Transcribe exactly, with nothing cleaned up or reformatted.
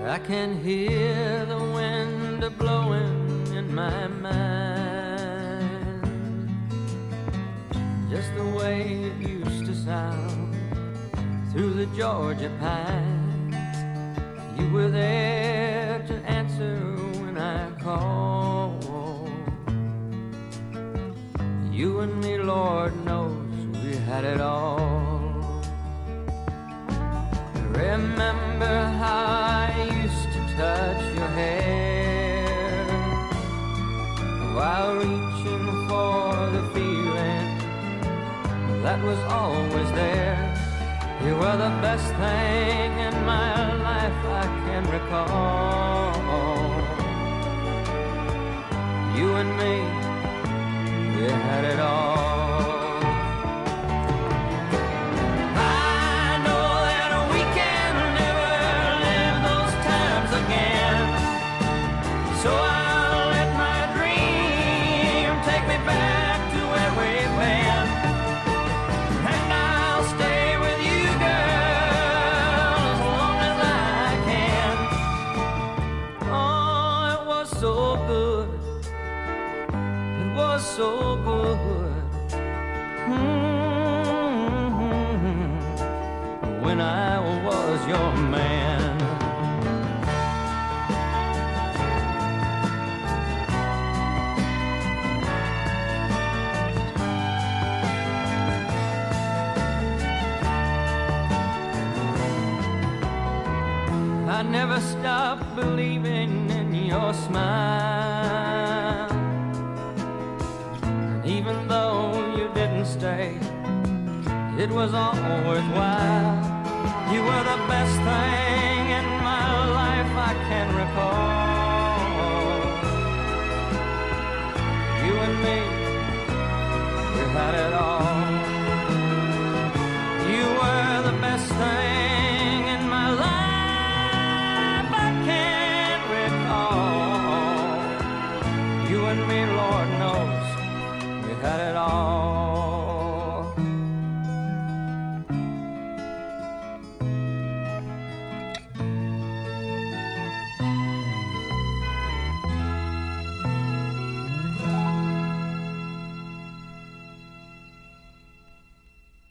I can hear the wind blowing in my mind, just the way it used to sound through the Georgia pines. You were there to answer when I called. You and me, Lord knows, we had it all. Remember how I used to touch your hair while reaching for the feeling that was always there. You were the best thing in my life I can recall. You and me, we had it all. So I'll let my dream take me back to where we've been, and I'll stay with you, girl, as long as I can. Oh, it was so good, it was so good, mm-hmm. When I was your man. I never stopped believing in your smile, and even though you didn't stay, it was all worthwhile. You were the best thing